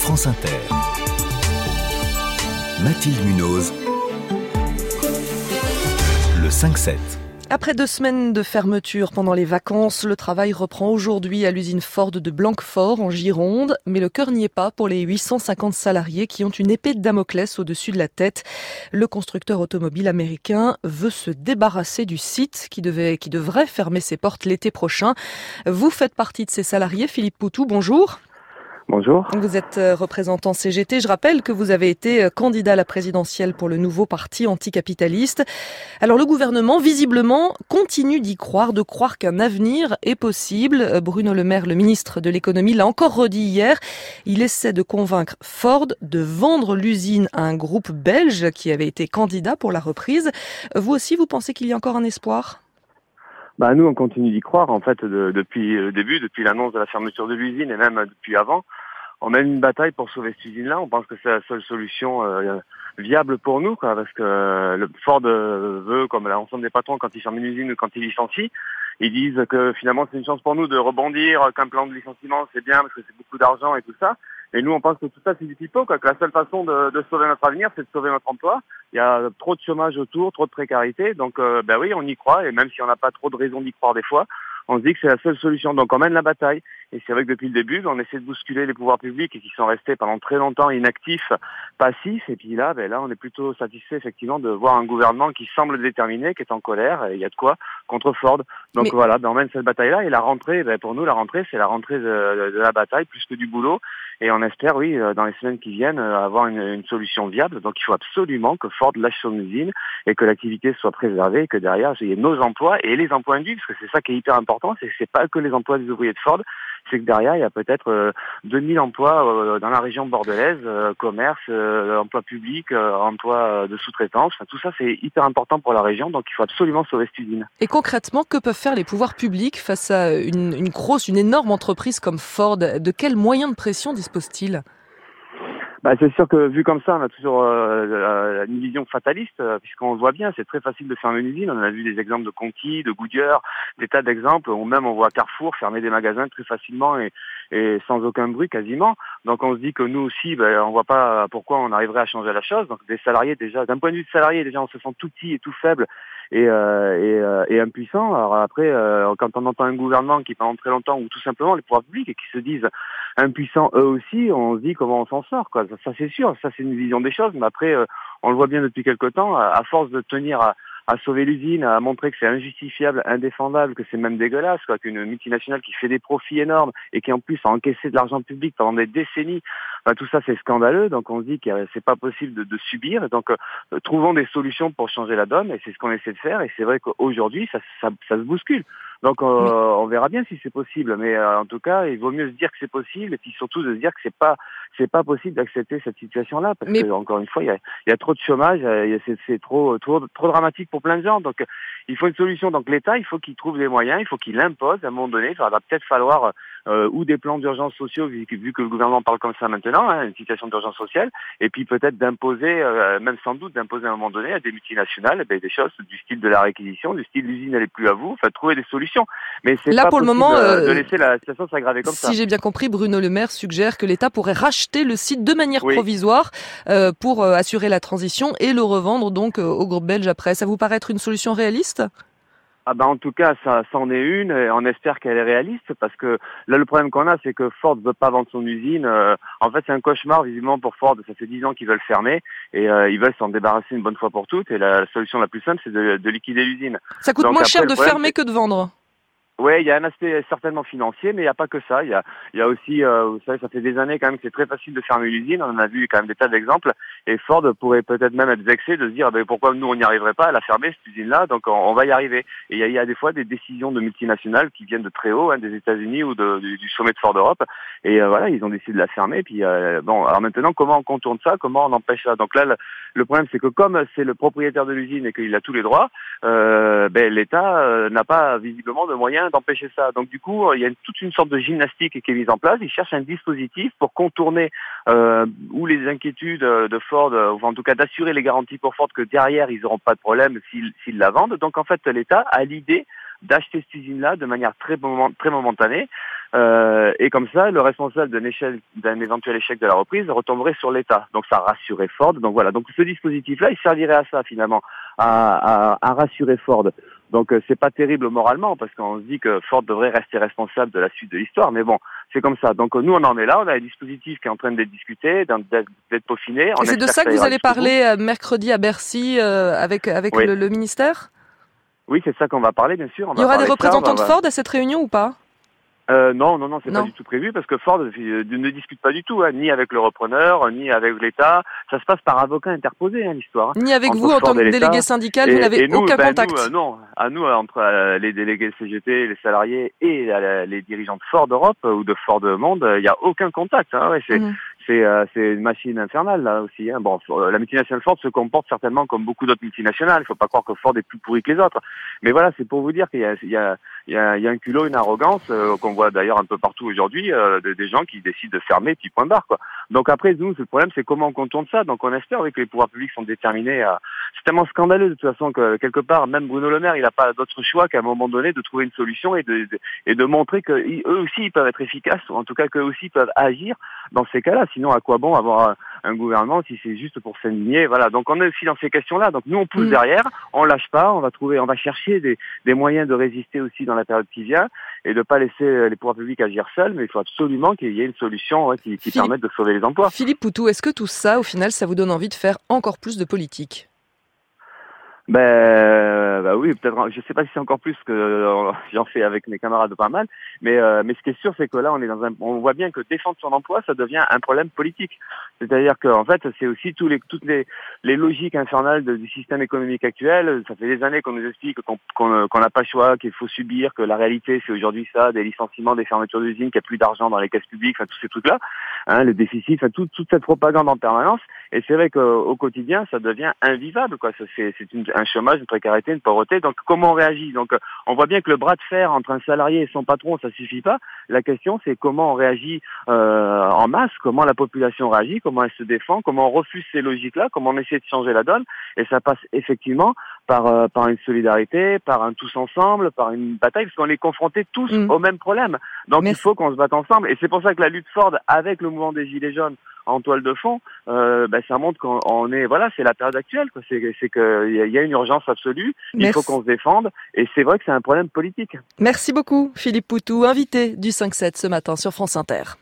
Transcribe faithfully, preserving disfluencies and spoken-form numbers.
France Inter. Mathilde Munoz, le cinq sept. Après deux semaines de fermeture pendant les vacances, le travail reprend aujourd'hui à l'usine Ford de Blanquefort en Gironde. Mais le cœur n'y est pas pour les huit cent cinquante salariés qui ont une épée de Damoclès au-dessus de la tête. Le constructeur automobile américain veut se débarrasser du site qui, devait, qui devrait fermer ses portes l'été prochain. Vous faites partie de ces salariés. Philippe Poutou, bonjour. Bonjour. Vous êtes représentant C G T. Je rappelle que vous avez été candidat à la présidentielle pour le nouveau parti anticapitaliste. Alors le gouvernement, visiblement, continue d'y croire, de croire qu'un avenir est possible. Bruno Le Maire, le ministre de l'économie, l'a encore redit hier. Il essaie de convaincre Ford de vendre l'usine à un groupe belge qui avait été candidat pour la reprise. Vous aussi, vous pensez qu'il y a encore un espoir ? Bah nous, on continue d'y croire, en fait, de, depuis le début, depuis l'annonce de la fermeture de l'usine et même depuis avant. On mène une bataille pour sauver cette usine-là. On pense que c'est la seule solution euh, viable pour nous, quoi, parce que euh, le Ford euh, veut, comme l'ensemble des patrons, quand ils ferment une usine ou quand ils licencient, ils disent que finalement c'est une chance pour nous de rebondir, qu'un plan de licenciement c'est bien parce que c'est beaucoup d'argent et tout ça. Et nous, on pense que tout ça, c'est du pipeau, quoi, que la seule façon de, de sauver notre avenir, c'est de sauver notre emploi. Il y a trop de chômage autour, trop de précarité. Donc, euh, ben oui, on y croit. Et même si on n'a pas trop de raison d'y croire des fois, on se dit que c'est la seule solution. Donc, on mène la bataille. Et c'est vrai que depuis le début, on essaie de bousculer les pouvoirs publics et qui sont restés pendant très longtemps inactifs, passifs. Et puis là, ben là, on est plutôt satisfait, effectivement, de voir un gouvernement qui semble déterminé, qui est en colère. Et il y a de quoi contre Ford. Donc Mais... voilà, ben on mène cette bataille-là. Et la rentrée, ben pour nous, la rentrée, c'est la rentrée de, de la bataille, plus que du boulot. Et on espère, oui, dans les semaines qui viennent, avoir une, une solution viable. Donc il faut absolument que Ford lâche son usine et que l'activité soit préservée et que derrière, il y ait nos emplois et les emplois induits, parce que c'est ça qui est hyper important, c'est que c'est pas que les emplois des ouvriers de Ford, c'est que derrière, il y a peut-être euh, deux mille emplois euh, dans la région bordelaise, euh, commerce, euh, emploi public, euh, emploi de sous-traitance. Enfin, tout ça, c'est hyper important pour la région, donc il faut absolument sauver cette usine. Et concrètement, que peuvent faire les pouvoirs publics face à une, une grosse, une énorme entreprise comme Ford ? De quels moyens de pression disposent-ils ? Bah, c'est sûr que vu comme ça, on a toujours euh, une vision fataliste, euh, puisqu'on le voit bien, c'est très facile de fermer une usine. On a vu des exemples de Conti, de Goodyear, des tas d'exemples, ou même on voit Carrefour fermer des magasins très facilement et, et sans aucun bruit quasiment. Donc on se dit que nous aussi, ben, on voit pas pourquoi on arriverait à changer la chose. Donc des salariés déjà, d'un point de vue de salarié, déjà on se sent tout petit et tout faible et, euh, et, euh, et impuissant. Alors après, euh, quand on entend un gouvernement qui pendant très longtemps, ou tout simplement les pouvoirs publics, et qui se disent impuissants eux aussi, on se dit comment on s'en sort, quoi. Ça, ça c'est sûr, ça c'est une vision des choses, mais après euh, on le voit bien depuis quelque temps, à, à force de tenir à, à sauver l'usine, à montrer que c'est injustifiable, indéfendable, que c'est même dégueulasse, quoi, qu'une multinationale qui fait des profits énormes et qui en plus a encaissé de l'argent public pendant des décennies, ben, tout ça c'est scandaleux, donc on se dit que c'est pas possible de, de subir, donc euh, trouvons des solutions pour changer la donne, et c'est ce qu'on essaie de faire, et c'est vrai qu'aujourd'hui ça, ça, ça se bouscule. Donc euh, oui. On verra bien si c'est possible, mais euh, en tout cas, il vaut mieux se dire que c'est possible et puis surtout de se dire que c'est pas c'est pas possible d'accepter cette situation-là parce mais... que encore une fois, il y a, il y a trop de chômage, il c'est, c'est trop trop trop dramatique pour plein de gens. Donc il faut une solution. Donc l'État, il faut qu'il trouve des moyens, il faut qu'il l'impose à un moment donné. Il va peut-être falloir euh, ou des plans d'urgence sociaux vu, vu que le gouvernement parle comme ça maintenant, hein, une situation d'urgence sociale, et puis peut-être d'imposer, euh, même sans doute d'imposer à un moment donné à des multinationales, ben, des choses du style de la réquisition, du style l'usine elle est plus à vous, enfin trouver des solutions. Mais c'est là, pas pour le possible moment, euh, de laisser la situation s'aggraver comme si ça. Si j'ai bien compris, Bruno Le Maire suggère que l'État pourrait racheter le site de manière oui. provisoire euh, pour euh, assurer la transition et le revendre donc euh, au groupe belge après. Ça vous paraît être une solution réaliste ? Ah ben en tout cas, ça, ça en est une, et on espère qu'elle est réaliste, parce que là le problème qu'on a, c'est que Ford veut pas vendre son usine. Euh, en fait, c'est un cauchemar visiblement pour Ford. Ça fait dix ans qu'ils veulent fermer et euh, ils veulent s'en débarrasser une bonne fois pour toutes. Et la, la solution la plus simple, c'est de, de liquider l'usine. Ça coûte donc, moins après, cher de problème, fermer c'est... que de vendre. Oui, il y a un aspect certainement financier, mais il n'y a pas que ça. Il y a, il y a aussi, euh, vous savez, ça fait des années quand même que c'est très facile de fermer l'usine. On en a vu quand même des tas d'exemples. Et Ford pourrait peut-être même être vexé de se dire, ben, pourquoi nous on n'y arriverait pas à la fermer cette usine-là. Donc on, on va y arriver. Et il y, a, il y a des fois des décisions de multinationales qui viennent de très haut, hein, des États-Unis ou de, du, du sommet de Ford Europe. Et euh, voilà, ils ont décidé de la fermer. Puis euh, bon, alors maintenant, comment on contourne ça ? Comment on empêche ça ? Donc là, le, le problème, c'est que comme c'est le propriétaire de l'usine et qu'il a tous les droits, euh, ben l'État euh, n'a pas visiblement de moyens d'empêcher ça. Donc du coup, il y a une, toute une sorte de gymnastique qui est mise en place. Ils cherchent un dispositif pour contourner euh, ou les inquiétudes de Ford, euh, ou en tout cas d'assurer les garanties pour Ford que derrière ils n'auront pas de problème s'ils, s'ils la vendent. Donc en fait, l'État a l'idée d'acheter cette usine-là de manière très, moment, très momentanée. Euh, et comme ça, le responsable d'un, échelle, d'un éventuel échec de la reprise retomberait sur l'État. Donc ça rassurait Ford. Donc voilà. Donc ce dispositif-là, il servirait à ça finalement, à, à, à rassurer Ford. Donc euh, c'est pas terrible moralement parce qu'on se dit que Ford devrait rester responsable de la suite de l'histoire. Mais bon, c'est comme ça. Donc nous on en est là. On a un dispositif qui est en train d'être discuté, d'être, d'être peaufiné. On et c'est de ça que vous allez parler mercredi à Bercy euh, avec avec oui. le, le ministère. Oui, c'est ça qu'on va parler, bien sûr. On Il y aura des représentants ça, de Ford à cette réunion ou pas? Euh, non, non, non, c'est non. pas du tout prévu parce que Ford euh, ne discute pas du tout, hein, ni avec le repreneur, ni avec l'État. Ça se passe par avocat interposé, hein, l'histoire. Hein, ni avec vous en tant que délégué syndical, et, vous n'avez aucun ben, contact. Nous, euh, non, à nous, entre euh, les délégués C G T, les salariés et euh, les dirigeants de Ford Europe euh, ou de Ford Monde, il n'y a aucun contact. Hein, ouais, c'est, mmh. c'est, euh, c'est une machine infernale là aussi. Hein. Bon, la multinationale Ford se comporte certainement comme beaucoup d'autres multinationales. Il ne faut pas croire que Ford est plus pourri que les autres. Mais voilà, c'est pour vous dire qu'il y a, il y a, il y a, il y a un culot, une arrogance euh, qu'on voit d'ailleurs un peu partout aujourd'hui, euh, de, des gens qui décident de fermer puis point barre quoi. Donc après nous, le problème c'est comment on contourne ça. Donc on espère oui, que les pouvoirs publics sont déterminés à. C'est tellement scandaleux de toute façon que quelque part même Bruno Le Maire il n'a pas d'autre choix qu'à un moment donné de trouver une solution et de, de et de montrer que ils, eux aussi ils peuvent être efficaces ou en tout cas qu'eux aussi peuvent agir dans ces cas-là. Sinon à quoi bon avoir un, un gouvernement si c'est juste pour s'indigner. Voilà. Donc on est aussi dans ces questions-là. Donc nous on pousse mmh. derrière, on lâche pas, on va trouver, on va chercher des, des moyens de résister aussi dans la période qui vient et de pas laisser les pouvoirs publics agir seuls, mais il faut absolument qu'il y ait une solution ouais, qui, qui Philippe, permette de sauver les emplois. Philippe Poutou, est-ce que tout ça, au final, ça vous donne envie de faire encore plus de politique ? Ben, bah oui, peut-être. Je sais pas si c'est encore plus que euh, j'en fais avec mes camarades pas mal, mais euh, mais ce qui est sûr, c'est que là, on est dans un, on voit bien que défendre son emploi, ça devient un problème politique. C'est-à-dire qu'en fait, c'est aussi tous les toutes les les logiques infernales de, du système économique actuel. Ça fait des années qu'on nous explique qu'on qu'on qu'on n'a pas le choix, qu'il faut subir, que la réalité, c'est aujourd'hui ça, des licenciements, des fermetures d'usines, qu'il n'y a plus d'argent dans les caisses publiques, enfin tous ces trucs-là, hein, le déficit, enfin toute toute cette propagande en permanence. Et c'est vrai qu'au quotidien, ça devient invivable, quoi. C'est c'est une un chômage, une précarité, une pauvreté. Donc comment on réagit? Donc on voit bien que le bras de fer entre un salarié et son patron, ça suffit pas. La question c'est comment on réagit euh, en masse, comment la population réagit, comment elle se défend, comment on refuse ces logiques-là, comment on essaie de changer la donne. Et ça passe effectivement par euh, par une solidarité, par un tous ensemble, par une bataille, parce qu'on est confrontés tous mmh. au même problème. Donc Merci. Il faut qu'on se batte ensemble. Et c'est pour ça que la lutte Ford avec le mouvement des Gilets jaunes en toile de fond, euh, ben, ça montre qu'on est, voilà, c'est la période actuelle, quoi. C'est, c'est qu'il y, y a une urgence absolue, Merci. Il faut qu'on se défende, et c'est vrai que c'est un problème politique. Merci beaucoup, Philippe Poutou, invité du cinq sept ce matin sur France Inter.